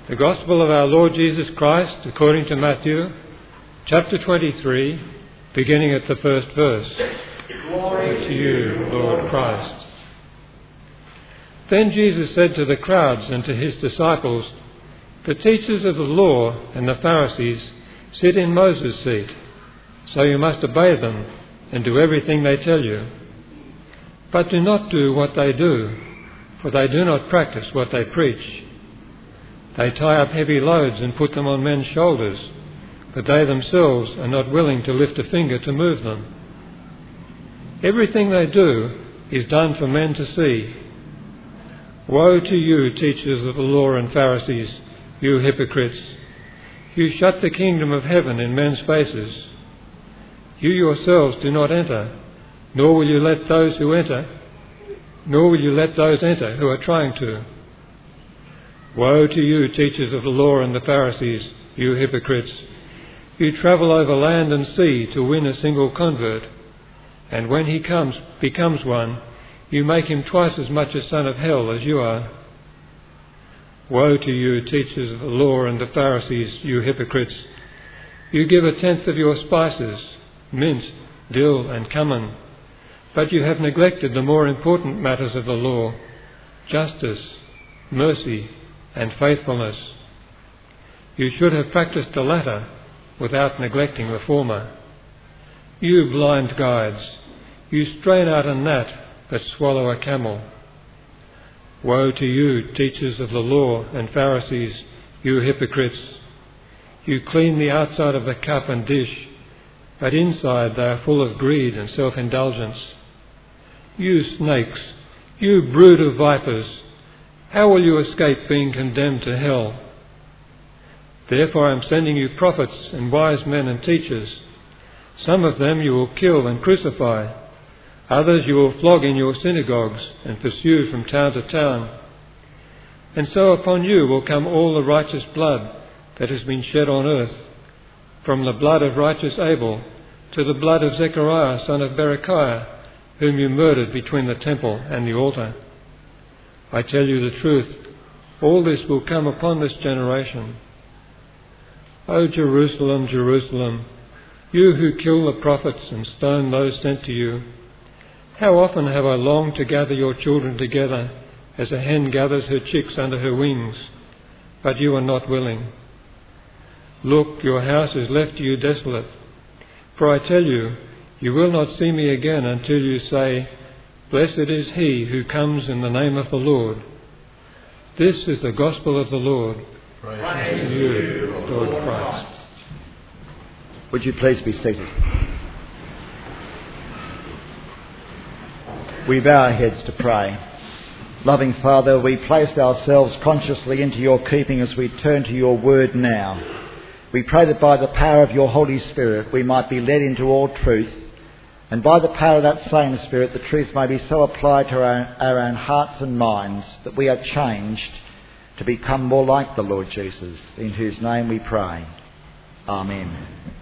The Gospel of our Lord Jesus Christ according to Matthew, chapter 23, beginning at the first verse. Glory to you, Lord Christ. Then Jesus said to the crowds and to his disciples, "The teachers of the law and the Pharisees sit in Moses' seat, so you must obey them and do everything they tell you. But do not do what they do, for they do not practice what they preach. They tie up heavy loads and put them on men's shoulders, but they themselves are not willing to lift a finger to move them. Everything they do is done for men to see. Woe to you, teachers of the law and Pharisees, you hypocrites! You shut the kingdom of heaven in men's faces. You yourselves do not enter, nor will you let those enter who are trying to. Woe to you, teachers of the law and the Pharisees, you hypocrites! You travel over land and sea to win a single convert, and when he becomes one, you make him twice as much a son of hell as you are. Woe to you, teachers of the law and the Pharisees, you hypocrites! You give 1/10 of your spices, mint, dill and cumin, but you have neglected the more important matters of the law, justice, mercy and faithfulness. You should have practiced the latter without neglecting the former. You blind guides, you strain out a gnat but swallow a camel. Woe to you, teachers of the law and Pharisees, you hypocrites! You clean the outside of the cup and dish, but inside they are full of greed and self-indulgence. You snakes, you brood of vipers! How will you escape being condemned to hell? Therefore I am sending you prophets and wise men and teachers. Some of them you will kill and crucify. Others you will flog in your synagogues and pursue from town to town. And so upon you will come all the righteous blood that has been shed on earth, from the blood of righteous Abel to the blood of Zechariah, son of Berechiah, whom you murdered between the temple and the altar. I tell you the truth, all this will come upon this generation. O Jerusalem, Jerusalem, you who kill the prophets and stone those sent to you, how often have I longed to gather your children together as a hen gathers her chicks under her wings, but you are not willing. Look, your house is left to you desolate. For I tell you, you will not see me again until you say, Blessed is he who comes in the name of the Lord. This is the gospel of the Lord. Praise to you, Lord Christ. Would you please be seated? We bow our heads to pray. Loving Father, we place ourselves consciously into your keeping as we turn to your word now. We pray that by the power of your Holy Spirit we might be led into all truth, and by the power of that same Spirit the truth may be so applied to our own hearts and minds that we are changed to become more like the Lord Jesus, in whose name we pray. Amen.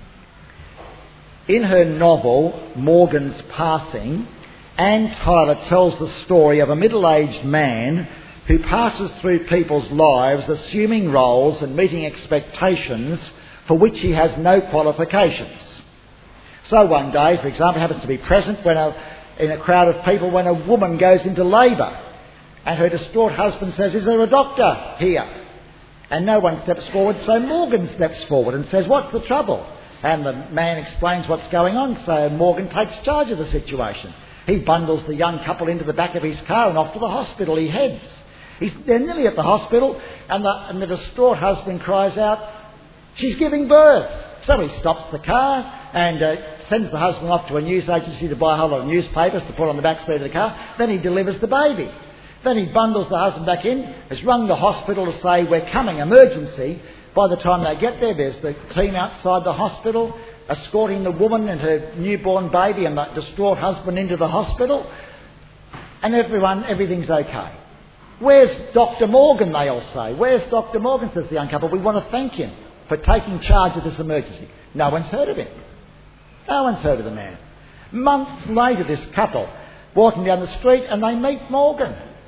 In her novel, Morgan's Passing, Anne Tyler tells the story of a middle-aged man who passes through people's lives assuming roles and meeting expectations for which he has no qualifications. So one day, for example, happens to be present in a crowd of people when a woman goes into labour, and her distraught husband says, "Is there a doctor here?" And no one steps forward, so Morgan steps forward and says, "What's the trouble?" And the man explains what's going on, so Morgan takes charge of the situation. He bundles the young couple into the back of his car and off to the hospital he heads. They're nearly at the hospital, and the distraught husband cries out, "She's giving birth!" So he stops the car and sends the husband off to a news agency to buy a whole lot of newspapers to put on the back seat of the car. Then he delivers the baby. Then he bundles the husband back in, has rung the hospital to say, "We're coming, emergency." By the time they get there, there's the team outside the hospital escorting the woman and her newborn baby and the distraught husband into the hospital. And everything's okay. "Where's Dr. Morgan?" they all say. "Where's Dr. Morgan?" says the young couple. "We want to thank him for taking charge of this emergency." No one's heard of him. No one's heard of the man. Months later, this couple walking down the street and they meet Morgan.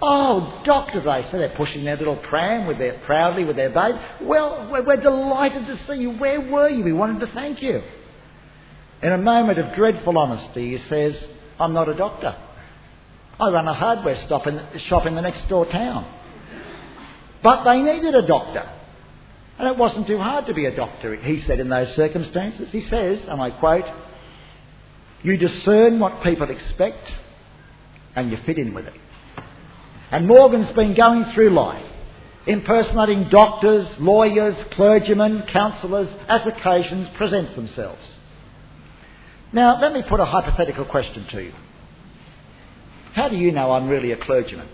"Oh, doctor," they say, they're pushing their little pram proudly with their babe. "Well, we're delighted to see you. Where were you? We wanted to thank you." In a moment of dreadful honesty, he says, "I'm not a doctor. I run a hardware shop in the next door town." But they needed a doctor. And it wasn't too hard to be a doctor, he said, in those circumstances. He says, and I quote, "You discern what people expect and you fit in with it." And Morgan's been going through life, impersonating doctors, lawyers, clergymen, counsellors, as occasions presents themselves. Now, let me put a hypothetical question to you. How do you know I'm really a clergyman?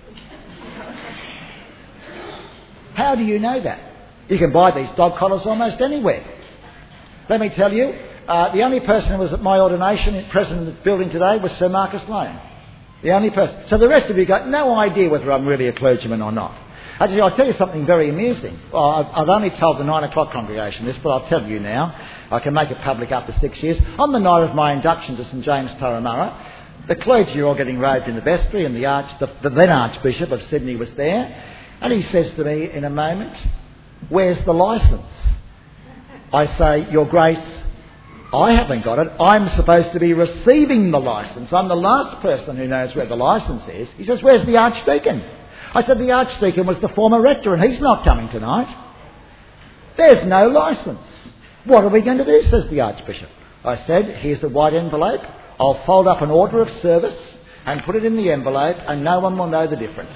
How do you know that? You can buy these dog collars almost anywhere. Let me tell you, the only person who was at my ordination present in the building today was Sir Marcus Lane. The only person. So the rest of you got no idea whether I'm really a clergyman or not. Actually, I'll tell you something very amusing. Well, I've only told the 9 o'clock congregation this, but I'll tell you now. I can make it public after 6 years. On the night of my induction to St James Turramurra, the clergy are all getting robed in the vestry, and the then Archbishop of Sydney was there. And he says to me in a moment, "Where's the licence?" I say, "Your Grace, I haven't got it. I'm supposed to be receiving the licence. I'm the last person who knows where the licence is." He says, "Where's the Archdeacon?" I said, "The Archdeacon was the former rector and he's not coming tonight." "There's no licence." "What are we going to do?" says the Archbishop. I said, "Here's a white envelope. I'll fold up an order of service and put it in the envelope and no one will know the difference."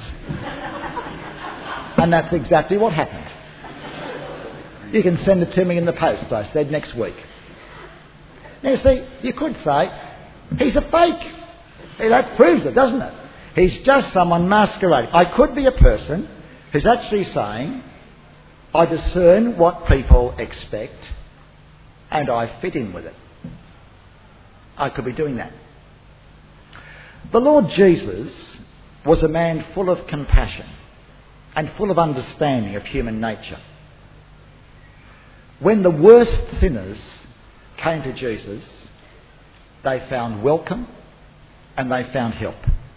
And that's exactly what happened. "You can send it to me in the post," I said, "next week." Now, you see, you could say, he's a fake. That proves it, doesn't it? He's just someone masquerading. I could be a person who's actually saying, I discern what people expect and I fit in with it. I could be doing that. The Lord Jesus was a man full of compassion and full of understanding of human nature. When the worst sinners came to Jesus, they found welcome and they found help.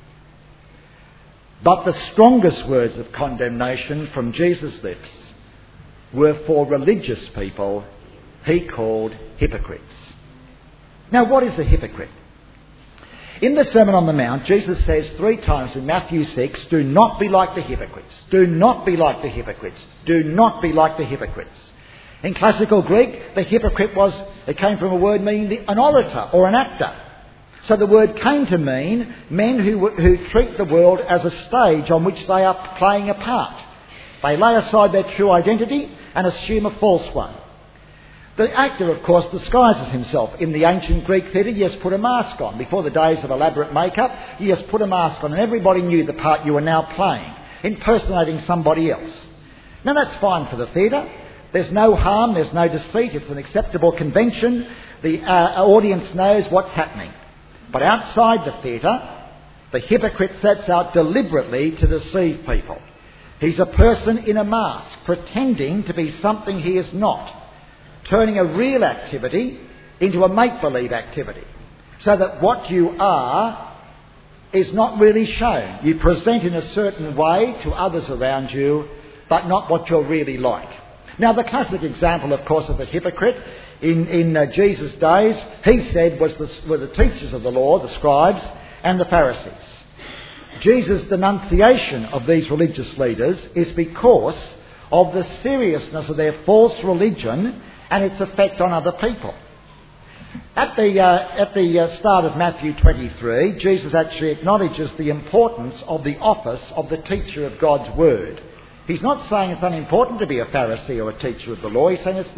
But the strongest words of condemnation from Jesus' lips were for religious people he called hypocrites. Now, what is a hypocrite? In the Sermon on the Mount, Jesus says 3 times in Matthew 6, "Do not be like the hypocrites. Do not be like the hypocrites. Do not be like the hypocrites." In classical Greek, the hypocrite it came from a word meaning an orator or an actor. So the word came to mean men who treat the world as a stage on which they are playing a part. They lay aside their true identity and assume a false one. The actor, of course, disguises himself. In the ancient Greek theatre, you just put a mask on. Before the days of elaborate makeup, you just put a mask on and everybody knew the part you were now playing, impersonating somebody else. Now that's fine for the theatre. There's no harm, there's no deceit, it's an acceptable convention. The audience knows what's happening. But outside the theatre, the hypocrite sets out deliberately to deceive people. He's a person in a mask, pretending to be something he is not, turning a real activity into a make-believe activity, so that what you are is not really shown. You present in a certain way to others around you, but not what you're really like. Now, the classic example, of course, of the hypocrite in Jesus' days, he said, were the teachers of the law, the scribes, and the Pharisees. Jesus' denunciation of these religious leaders is because of the seriousness of their false religion and its effect on other people. At the start of Matthew 23, Jesus actually acknowledges the importance of the office of the teacher of God's Word. He's not saying it's unimportant to be a Pharisee or a teacher of the law. He's saying it's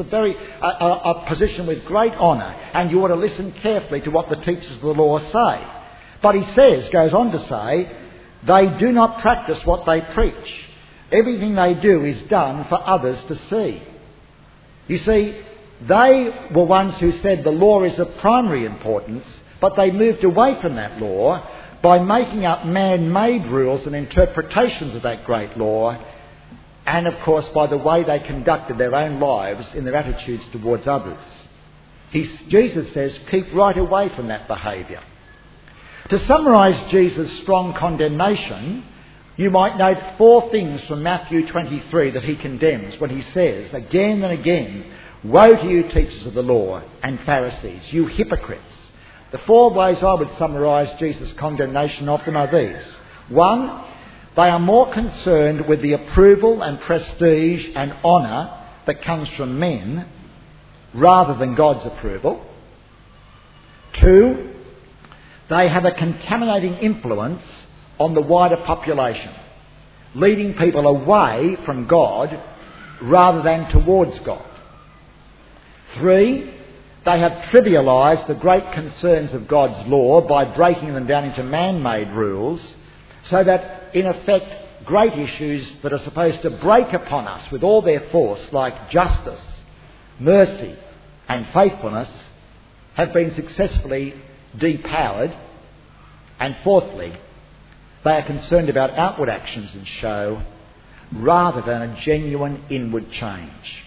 a position with great honour, and you ought to listen carefully to what the teachers of the law say. But he goes on to say, they do not practice what they preach. Everything they do is done for others to see. You see, they were ones who said the law is of primary importance, but they moved away from that law by making up man-made rules and interpretations of that great law, and of course by the way they conducted their own lives in their attitudes towards others. Jesus says, keep right away from that behaviour. To summarise Jesus' strong condemnation, You might note 4 things from Matthew 23 that he condemns when he says again and again, "Woe to you, teachers of the law and Pharisees, you hypocrites." The 4 ways I would summarise Jesus' condemnation of them are these. 1, they are more concerned with the approval and prestige and honour that comes from men rather than God's approval. 2, they have a contaminating influence on the wider population, leading people away from God rather than towards God. 3, they have trivialised the great concerns of God's law by breaking them down into man-made rules, so that, in effect, great issues that are supposed to break upon us with all their force, like justice, mercy and faithfulness, have been successfully depowered. And 4thly, they are concerned about outward actions and show rather than a genuine inward change.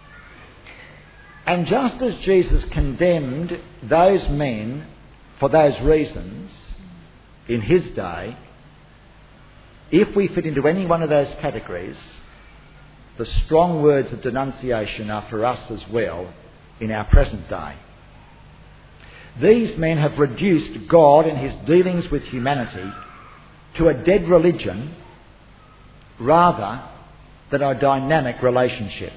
And just as Jesus condemned those men for those reasons in his day, if we fit into any one of those categories, the strong words of denunciation are for us as well in our present day. These men have reduced God and his dealings with humanity to a dead religion rather than a dynamic relationship.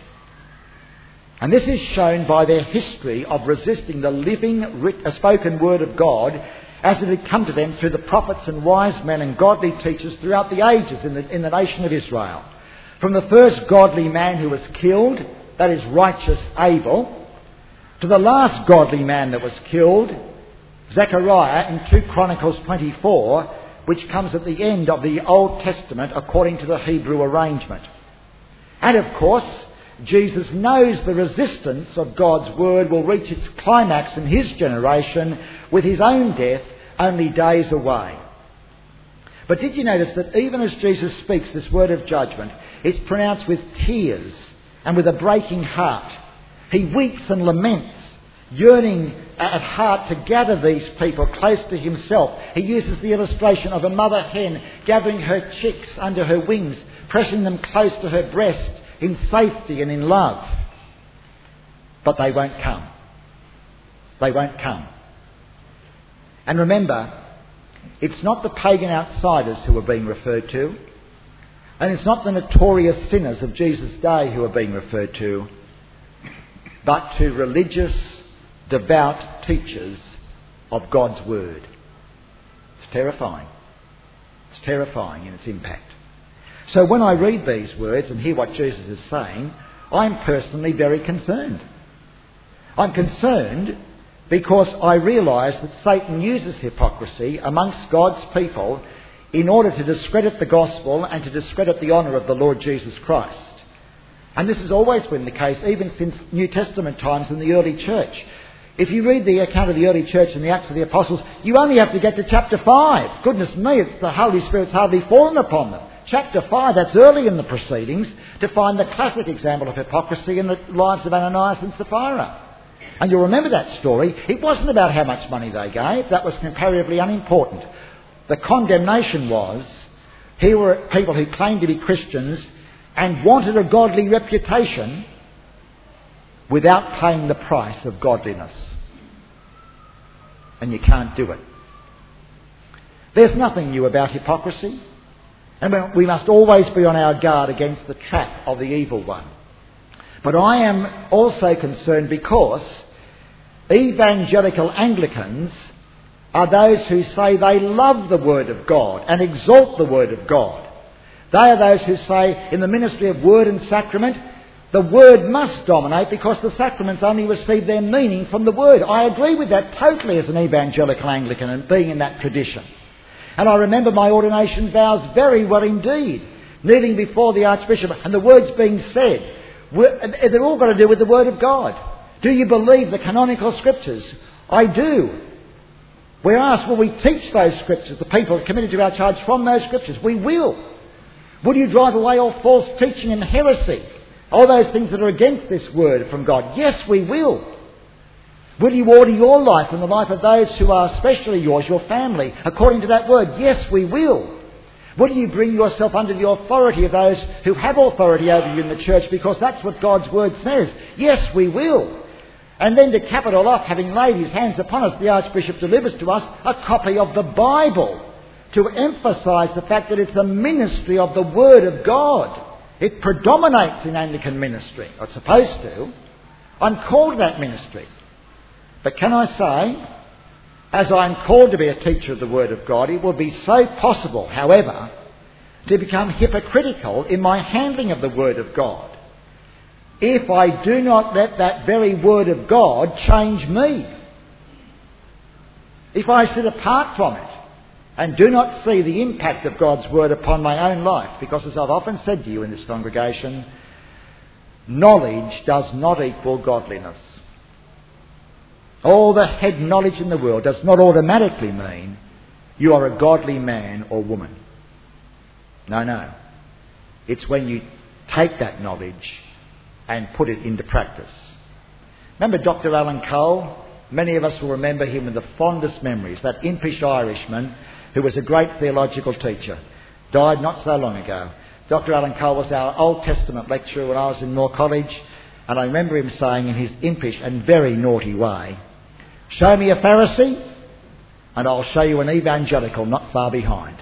And this is shown by their history of resisting the living, spoken word of God as it had come to them through the prophets and wise men and godly teachers throughout the ages in the nation of Israel. From the first godly man who was killed, that is righteous Abel, to the last godly man that was killed, Zechariah, in 2 Chronicles 24, which comes at the end of the Old Testament according to the Hebrew arrangement. And of course, Jesus knows the resistance of God's word will reach its climax in his generation with his own death only days away. But did you notice that even as Jesus speaks this word of judgment, it's pronounced with tears and with a breaking heart. He weeps and laments, yearning at heart to gather these people close to himself. He uses the illustration of a mother hen gathering her chicks under her wings, pressing them close to her breast in safety and in love. But they won't come. They won't come. And remember, it's not the pagan outsiders who are being referred to, and it's not the notorious sinners of Jesus' day who are being referred to, but to religious, devout teachers of God's word. It's terrifying. It's terrifying in its impact. So when I read these words and hear what Jesus is saying, I'm personally very concerned. I'm concerned because I realise that Satan uses hypocrisy amongst God's people in order to discredit the gospel and to discredit the honour of the Lord Jesus Christ. And this has always been the case, even since New Testament times in the early church. If you read the account of the early church in the Acts of the Apostles, you only have to get to chapter 5. Goodness me, it's the Holy Spirit's hardly fallen upon them. Chapter 5, that's early in the proceedings, to find the classic example of hypocrisy in the lives of Ananias and Sapphira. And you'll remember that story. It wasn't about how much money they gave. That was comparatively unimportant. The condemnation was, here were people who claimed to be Christians and wanted a godly reputation without paying the price of godliness. And you can't do it. There's nothing new about hypocrisy. And we must always be on our guard against the trap of the evil one. But I am also concerned because evangelical Anglicans are those who say they love the Word of God and exalt the Word of God. They are those who say in the ministry of word and sacrament, the Word must dominate because the sacraments only receive their meaning from the Word. I agree with that totally as an evangelical Anglican and being in that tradition. And I remember my ordination vows very well indeed, kneeling before the Archbishop and the words being said. They're all got to do with the Word of God. Do you believe the canonical Scriptures? I do. We're asked, will we teach those Scriptures, the people committed to our charge from those Scriptures? We will. Will you drive away all false teaching and heresy? All those things that are against this Word from God? Yes, we will. Will you order your life and the life of those who are especially yours, your family, according to that Word? Yes, we will. Will you bring yourself under the authority of those who have authority over you in the church, because that's what God's word says? Yes, we will. And then to cap it all off, having laid his hands upon us, the Archbishop delivers to us a copy of the Bible to emphasise the fact that it's a ministry of the Word of God. It predominates in Anglican ministry. It's supposed to. I'm called to that ministry. But can I say, as I'm called to be a teacher of the Word of God, it will be so possible, however, to become hypocritical in my handling of the Word of God if I do not let that very Word of God change me. If I sit apart from it and do not see the impact of God's Word upon my own life, because as I've often said to you in this congregation, knowledge does not equal godliness. All the head knowledge in the world does not automatically mean you are a godly man or woman. No. It's when you take that knowledge and put it into practice. Remember Dr. Alan Cole? Many of us will remember him with the fondest memories, that impish Irishman who was a great theological teacher. Died not so long ago. Dr. Alan Cole was our Old Testament lecturer when I was in Moore College, and I remember him saying in his impish and very naughty way, "Show me a Pharisee and I'll show you an evangelical not far behind."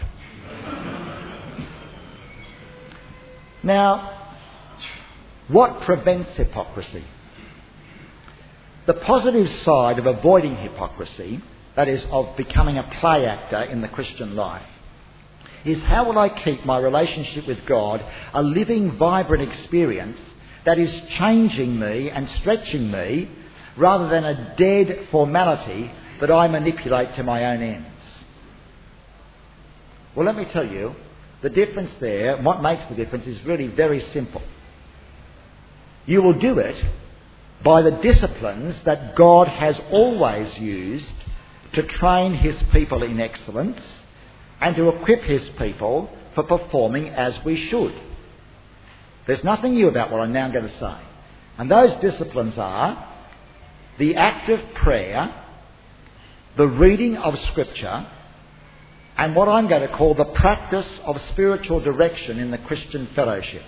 Now, what prevents hypocrisy? The positive side of avoiding hypocrisy, that is, of becoming a play actor in the Christian life, is how will I keep my relationship with God a living, vibrant experience that is changing me and stretching me, rather than a dead formality that I manipulate to my own ends? Well, let me tell you, the difference there, what makes the difference, is really very simple. You will do it by the disciplines that God has always used to train his people in excellence and to equip his people for performing as we should. There's nothing new about what I'm now going to say. And those disciplines are the act of prayer, the reading of Scripture, and what I'm going to call the practice of spiritual direction in the Christian fellowship.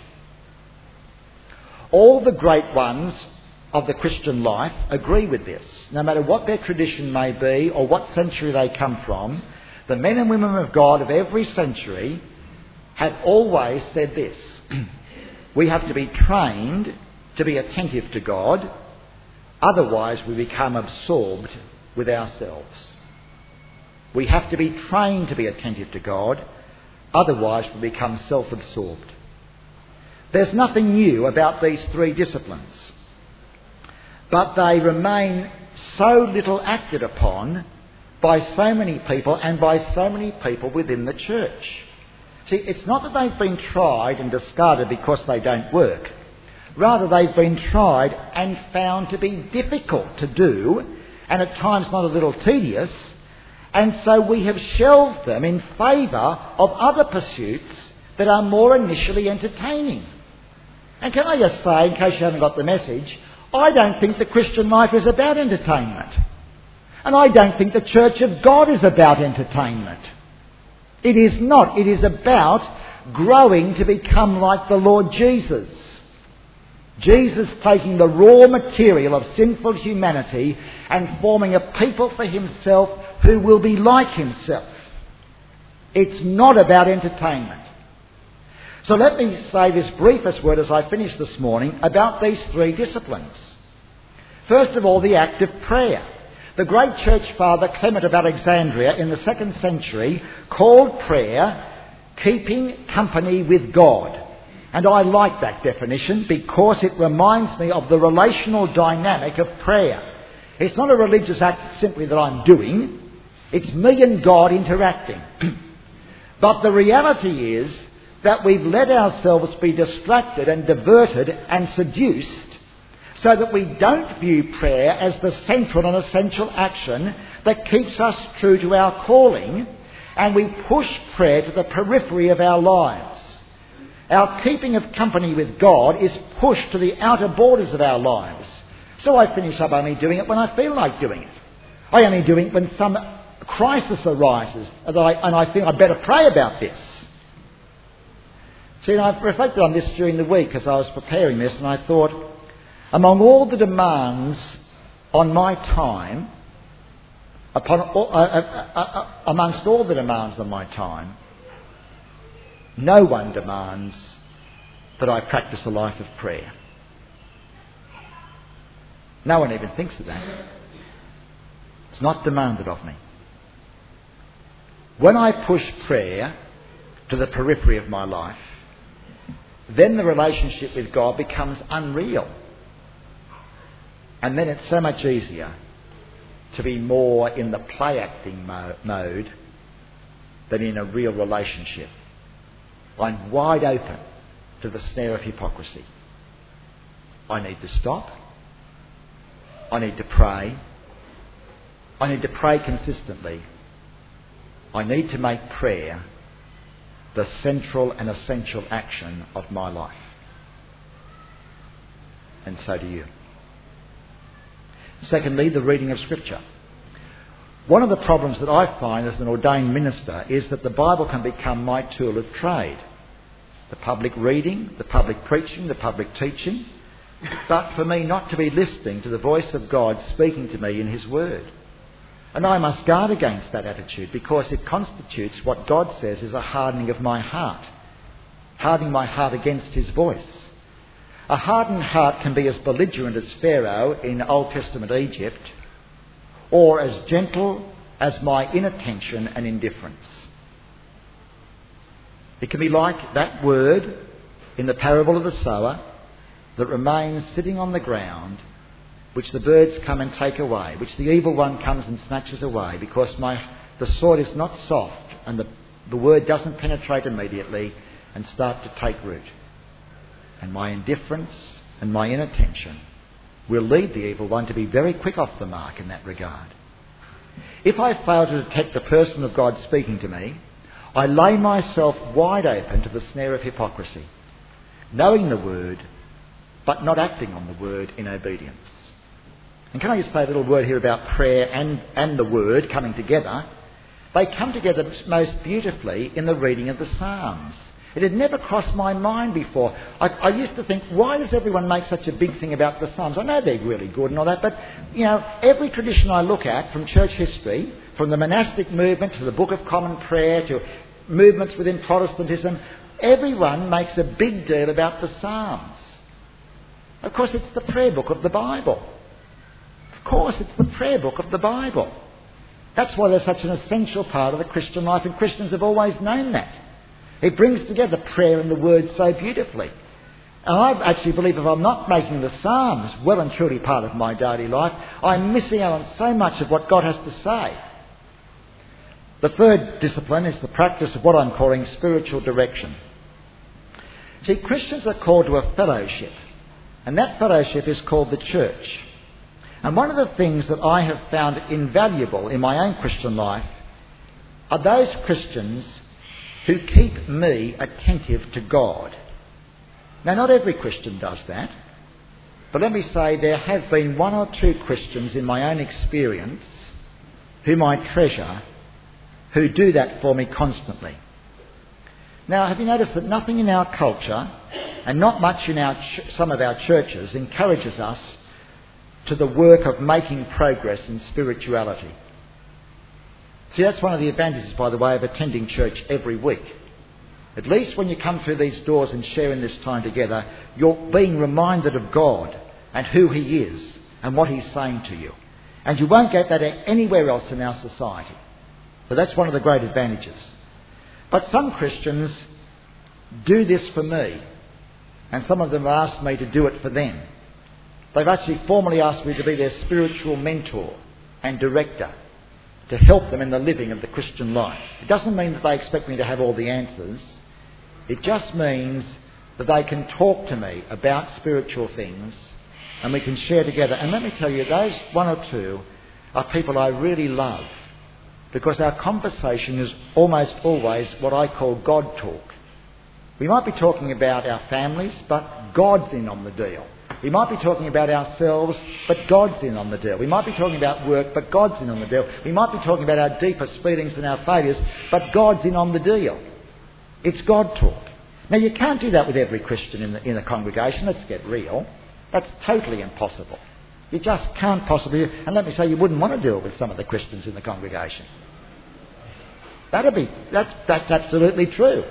All the great ones of the Christian life agree with this. No matter what their tradition may be or what century they come from, the men and women of God of every century have always said this: we have to be trained to be attentive to God, otherwise we become absorbed with ourselves. We have to be trained to be attentive to God, otherwise we become self-absorbed. There's nothing new about these three disciplines, but they remain so little acted upon by so many people and by so many people within the church. See, it's not that they've been tried and discarded because they don't work. Rather, they've been tried and found to be difficult to do, and at times not a little tedious, and so we have shelved them in favour of other pursuits that are more initially entertaining. And can I just say, in case you haven't got the message, I don't think the Christian life is about entertainment. And I don't think the Church of God is about entertainment. It is not. It is about growing to become like the Lord Jesus. Jesus taking the raw material of sinful humanity and forming a people for himself who will be like himself. It's not about entertainment. So let me say this briefest word as I finish this morning about these three disciplines. First of all, the act of prayer. The great church father Clement of Alexandria in the 2nd century called prayer keeping company with God. And I like that definition because it reminds me of the relational dynamic of prayer. It's not a religious act simply that I'm doing. It's me and God interacting. But the reality is that we've let ourselves be distracted and diverted and seduced so that we don't view prayer as the central and essential action that keeps us true to our calling, and we push prayer to the periphery of our lives. Our keeping of company with God is pushed to the outer borders of our lives. So I finish up only doing it when I feel like doing it. I only do it when some crisis arises and I think I'd better pray about this. See, and I've reflected on this during the week as I was preparing this, and I thought, among all the demands on my time, amongst all the demands on my time, no one demands that I practice a life of prayer. No one even thinks of that. It's not demanded of me. When I push prayer to the periphery of my life, then the relationship with God becomes unreal. And then it's so much easier to be more in the play-acting mode than in a real relationship. I'm wide open to the snare of hypocrisy. I need to stop. I need to pray. I need to pray consistently. I need to make prayer the central and essential action of my life. And so do you. Secondly, the reading of Scripture. One of the problems that I find as an ordained minister is that the Bible can become my tool of trade. The public reading, the public preaching, the public teaching, but for me not to be listening to the voice of God speaking to me in His Word. And I must guard against that attitude because it constitutes what God says is a hardening of my heart. Hardening my heart against His voice. A hardened heart can be as belligerent as Pharaoh in Old Testament Egypt, or as gentle as my inattention and indifference. It can be like that word in the parable of the sower that remains sitting on the ground, which the birds come and take away, which the evil one comes and snatches away, because the soil is not soft and the word doesn't penetrate immediately and start to take root. And my indifference and my inattention will lead the evil one to be very quick off the mark in that regard. If I fail to detect the person of God speaking to me, I lay myself wide open to the snare of hypocrisy, knowing the word, but not acting on the word in obedience. And can I just say a little word here about prayer and the word coming together? They come together most beautifully in the reading of the Psalms. It had never crossed my mind before. I used to think, why does everyone make such a big thing about the Psalms? I know they're really good and all that, but, every tradition I look at from church history, from the monastic movement to the Book of Common Prayer to movements within Protestantism, everyone makes a big deal about the Psalms. Of course, it's the prayer book of the Bible. Of course, it's the prayer book of the Bible. That's why they're such an essential part of the Christian life, and Christians have always known that. It brings together prayer and the Word so beautifully. And I actually believe if I'm not making the Psalms well and truly part of my daily life, I'm missing out on so much of what God has to say. The third discipline is the practice of what I'm calling spiritual direction. See, Christians are called to a fellowship, and that fellowship is called the church. And one of the things that I have found invaluable in my own Christian life are those Christians who keep me attentive to God. Now, not every Christian does that, but let me say there have been one or two Christians in my own experience whom I treasure, who do that for me constantly. Now, have you noticed that nothing in our culture, and not much in some of our churches, encourages us to the work of making progress in spirituality? See, that's one of the advantages, by the way, of attending church every week. At least when you come through these doors and share in this time together, you're being reminded of God and who He is and what He's saying to you. And you won't get that anywhere else in our society. So that's one of the great advantages. But some Christians do this for me, and some of them have asked me to do it for them. They've actually formally asked me to be their spiritual mentor and director, to help them in the living of the Christian life. It doesn't mean that they expect me to have all the answers. It just means that they can talk to me about spiritual things and we can share together. And let me tell you, those one or two are people I really love, because our conversation is almost always what I call God talk. We might be talking about our families, but God's in on the deal. We might be talking about ourselves, but God's in on the deal. We might be talking about work, but God's in on the deal. We might be talking about our deepest feelings and our failures, but God's in on the deal. It's God talk. Now, you can't do that with every Christian in the congregation. Let's get real. That's totally impossible. You just can't possibly... And let me say, you wouldn't want to do it with some of the Christians in the congregation. That's absolutely true.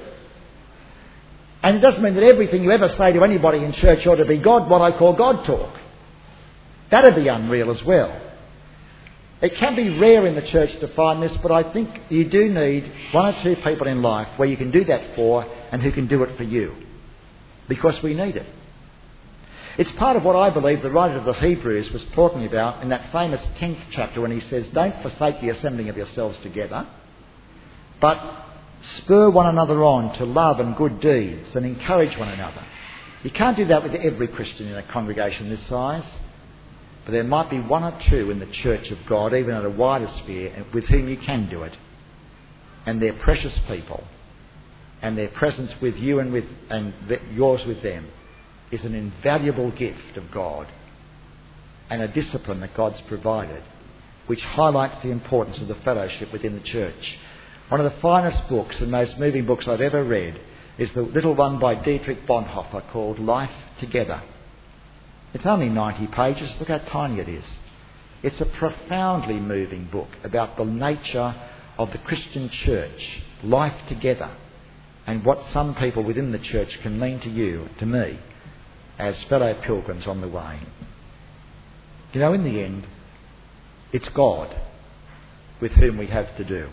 And it doesn't mean that everything you ever say to anybody in church ought to be what I call God talk. That'd be unreal as well. It can be rare in the church to find this, but I think you do need one or two people in life where you can do that for and who can do it for you. Because we need it. It's part of what I believe the writer of the Hebrews was talking about in that famous 10th chapter when he says, don't forsake the assembling of yourselves together, but spur one another on to love and good deeds and encourage one another. You can't do that with every Christian in a congregation this size. But there might be one or two in the church of God, even at a wider sphere, with whom you can do it. And they're precious people. And their presence with you and yours with them is an invaluable gift of God and a discipline that God's provided, which highlights the importance of the fellowship within the church. One of the finest books and most moving books I've ever read is the little one by Dietrich Bonhoeffer called Life Together. It's only 90 pages. Look how tiny it is. It's a profoundly moving book about the nature of the Christian church, life together, and what some people within the church can mean to you, to me, as fellow pilgrims on the way. You know, in the end, it's God with whom we have to do.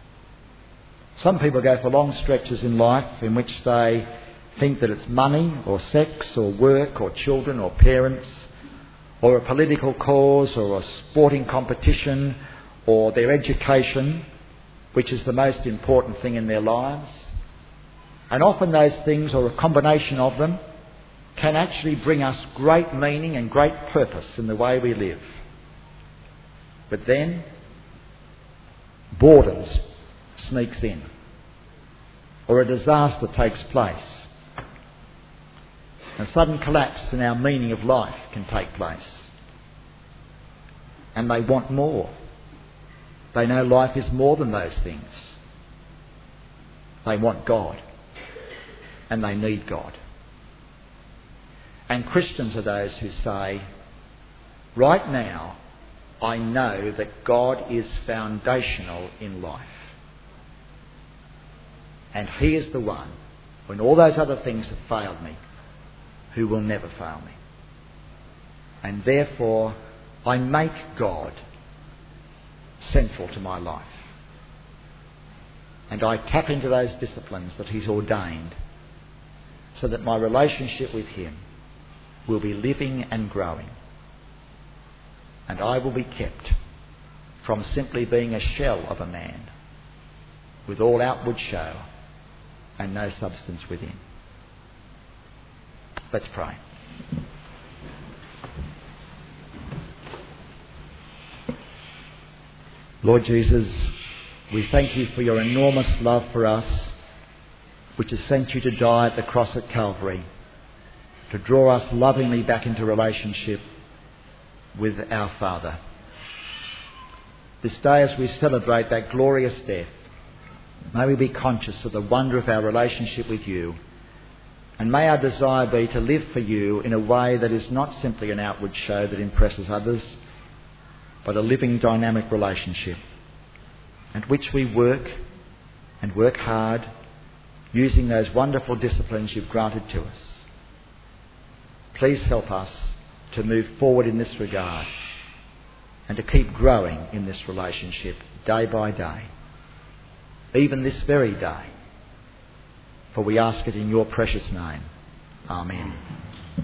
Some people go for long stretches in life in which they think that it's money or sex or work or children or parents or a political cause or a sporting competition or their education which is the most important thing in their lives. And often those things, or a combination of them, can actually bring us great meaning and great purpose in the way we live. But then boredom sneaks in, or a disaster takes place. A sudden collapse in our meaning of life can take place. And they want more. They know life is more than those things. They want God. And they need God. And Christians are those who say, right now, I know that God is foundational in life. And He is the one, when all those other things have failed me, who will never fail me. And therefore, I make God central to my life. And I tap into those disciplines that He's ordained so that my relationship with Him will be living and growing. And I will be kept from simply being a shell of a man with all outward show and no substance within. Let's pray. Lord Jesus, we thank You for Your enormous love for us, which has sent You to die at the cross at Calvary, to draw us lovingly back into relationship with our Father. This day, as we celebrate that glorious death, may we be conscious of the wonder of our relationship with You. And may our desire be to live for You in a way that is not simply an outward show that impresses others, but a living, dynamic relationship, at which we work and work hard, using those wonderful disciplines You've granted to us. Please help us to move forward in this regard and to keep growing in this relationship day by day, even this very day. For we ask it in Your precious name. Amen.